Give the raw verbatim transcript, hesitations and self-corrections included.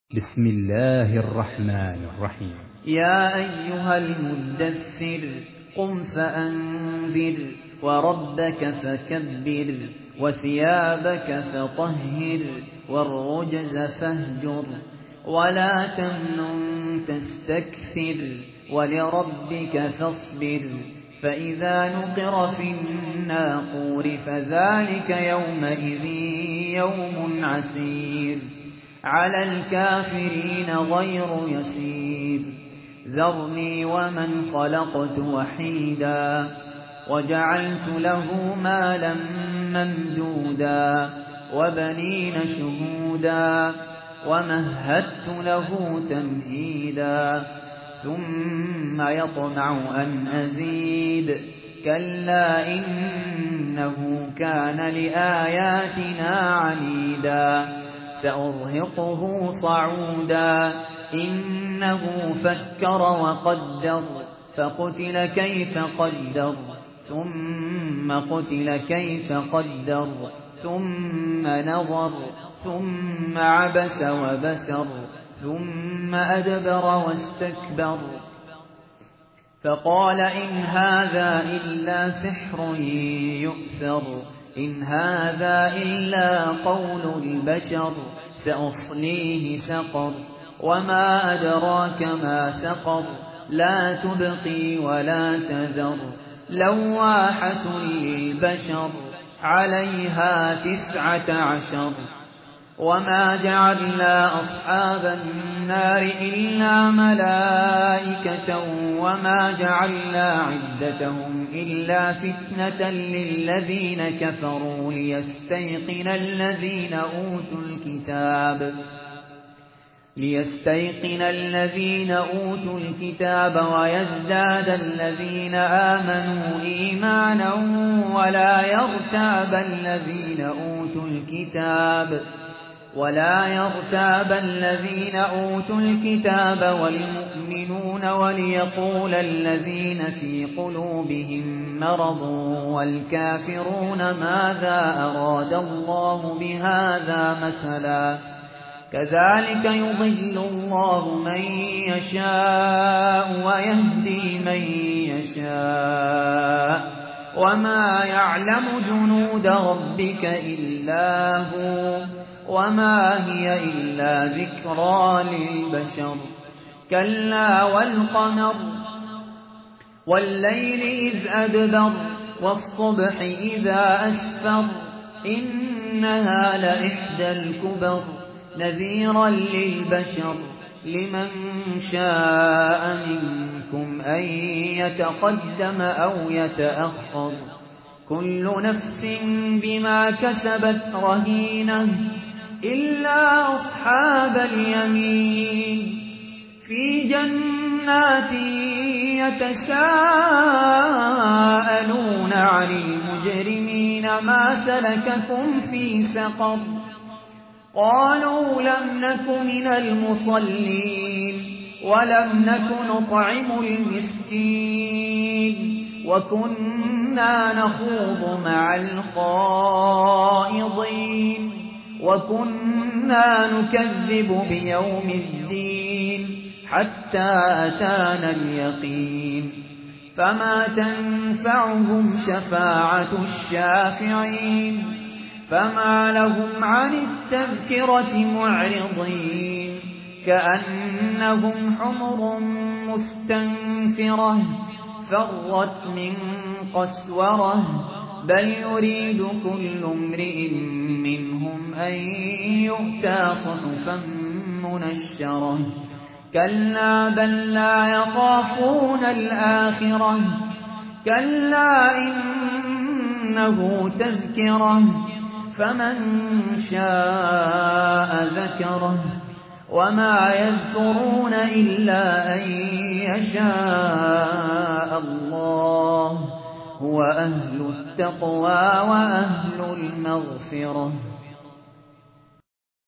بسم الله الرحمن الرحيم. يا أيها المدثر قم فأنذر وربك فكبر وثيابك فطهر والرجز فاهجر ولا تمنن تستكثر ولربك فاصبر فإذا نقر في الناقور فذلك يومئذ يوم عسير على الكافرين غير يسير ذرني ومن خلقت وحيدا وجعلت له مالا ممدودا وبنين شهودا ومهدت له تمهيدا ثم يطمع أن أزيد كلا إنه كان لآياتنا عنيدا سأرهقه صعودا إنه فكر وقدر فقتل كيف قدر ثم قتل كيف قدر ثم نظر ثم عبس وبسر ثم أدبر واستكبر فقال إن هذا إلا سحر يؤثر إن هذا إلا قول البشر سأصليه سقر وما أدراك ما سقر لا تبقي ولا تذر لواحة للبشر عليها تسعة عشر وما جعلنا أصحاب النار إلا ملائكة وما جعلنا عدتهم إلا فتنة للذين كفروا ليستيقن الذين أوتوا الكتاب ليستيقن الذين أوتوا الكتاب ويزداد الذين آمنوا إيمانا ولا يرتاب الذين أوتوا الكتاب ولا يرتاب الذين أوتوا الكتاب والمؤمنون وليقول الذين في قلوبهم مرض والكافرون ماذا أراد الله بهذا مثلا كذلك يضل الله من يشاء ويهدي من يشاء وما يعلم جنود ربك إلا هو وما هي إلا ذكرى للبشر كلا والقمر والليل إذ أدبر والصبح إذا أسفر إنها لإحدى الكبر نذيرا للبشر لمن شاء منكم أن يتقدم أو يتأخر كل نفس بما كسبت رهينة إلا أصحاب اليمين في جنات يتساءلون عن المجرمين ما سلككم في سقر قالوا لم نك من المصلين ولم نك نطعم المسكين وكنا نخوض مع الخائضين وكنا نكذب بيوم الدين حتى أتانا اليقين فما تنفعهم شفاعة الشافعين فما لهم عن التذكرة معرضين كأنهم حمر مستنفرة فرت من قسورة بل يريد كل امرئ منهم أن يؤتى صحفا منشرة كلا بل لا يخافون الآخرة كلا إنه تذكرة فمن شاء ذكره وما يذكرون إلا أن يشاء الله هو أهل التقوى وأهل المغفرة.